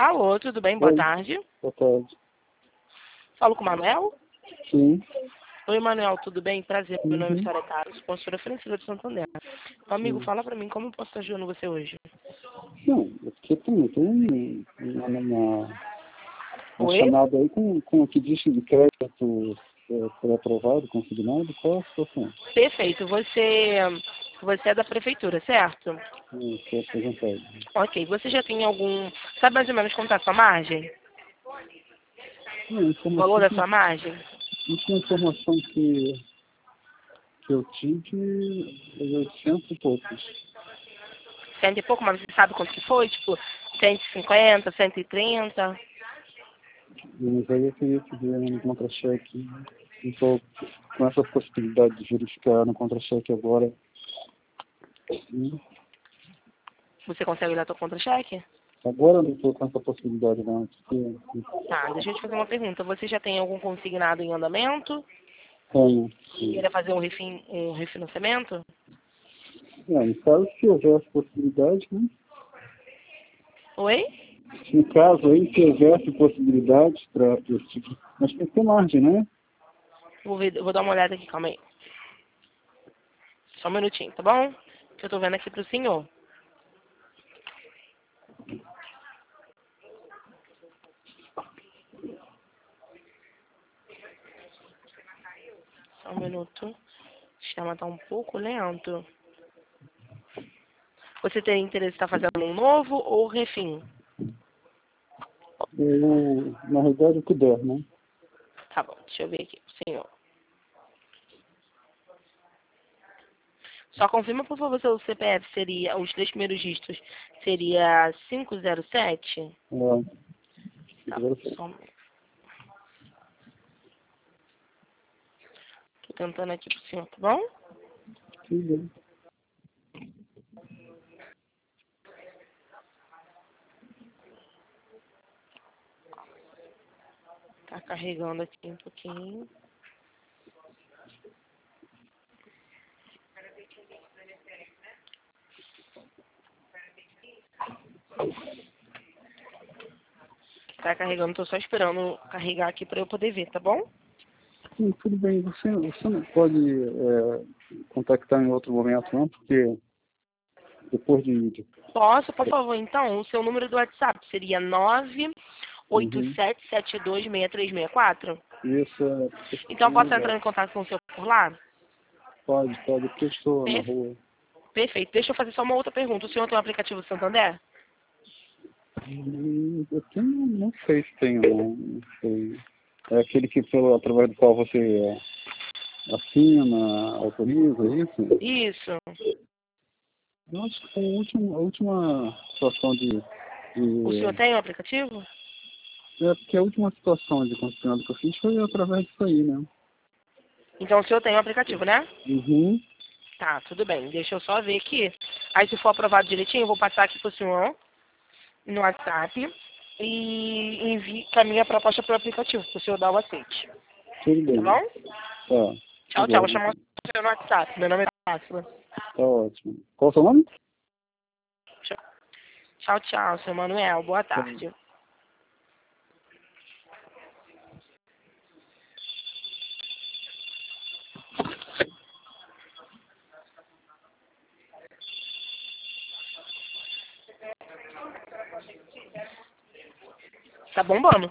Alô, tudo bem? Boa Oi, tarde. boa tarde. Falo com o Manuel? Sim. Oi, Manuel, tudo bem? Prazer. Meu nome é Uhum. Vitória Carlos, consultora financeira de Santander. Amigo, Sim. fala pra mim, como eu posso estar ajudando você hoje? Não, aqui tem uma Oi? chamada aí com o que diz de crédito foi aprovado, consignado. Qual a situação? Perfeito. Você é da prefeitura, certo? Foi apresentado. Ok. Você já tem algum... Sabe mais ou menos quanto é a sua margem? Não, a O valor informação, da sua margem? última informação que eu tive foi 800 e poucos. Cento e pouco, mas você sabe quanto que foi? Tipo, 150, 130? Mas aí eu queria que ver no contra-cheque. Então, com essa possibilidade de verificar no contra-cheque agora. Sim. Você consegue dar seu contra-cheque? Agora eu não estou com essa possibilidade, não. Tá, deixa eu te fazer uma pergunta. Você já tem algum consignado em andamento? Tenho. Sim. Queira fazer um refinanciamento? No caso, se houvesse possibilidade, né? Oi? No caso aí, se houvesse possibilidade para esse tipo. Mas tem que ter margem, né? Vou dar uma olhada aqui, calma aí. Só um minutinho, tá bom? Que eu tô vendo aqui pro senhor. Só um minuto. O sistema tá um pouco lento. Você tem interesse em estar fazendo um novo ou refim? Eu, na realidade, eu puder, né? Tá bom, deixa eu ver aqui pro senhor. Só confirma, por favor, seu CPF seria, os três primeiros dígitos, seria 507? Tá, Agora sim. só um minuto. Tô tentando aqui pro senhor, tá bom? Tudo bem. Tá carregando aqui um pouquinho. Tá carregando, tô só esperando carregar aqui pra eu poder ver, tá bom? Sim, tudo bem. Você não pode contactar em outro momento, não? Porque depois de Posso, por favor, então, o seu número do WhatsApp seria uhum. 987726364? Isso, Então, eu posso exato. entrar em contato com o senhor por lá? Pode, porque eu estou na Per- rua. Perfeito. Deixa eu fazer só uma outra pergunta. O senhor tem um aplicativo Santander? Eu tenho, não sei se tem, não sei. É aquele que através do qual você assina, autoriza, é isso? Isso. Eu acho que foi a última situação O senhor de. tem um aplicativo? Porque a última situação de consignado que eu fiz foi através disso aí, né? Então, o senhor tem um aplicativo, né? Uhum. Tá, tudo bem. Deixa eu só ver aqui. Aí, se for aprovado direitinho, eu vou passar aqui pro senhor no WhatsApp e envie com a minha proposta pro aplicativo, pro senhor dar o aceite. Tudo Tá bem. bom? Tá. Tchau, tchau. Vou Obrigado. chamar o senhor no WhatsApp. Meu nome é Fácila. Tá ótimo. Qual o seu nome? Tchau, tchau, seu Manuel. Boa Tá. tarde. Tá bombando.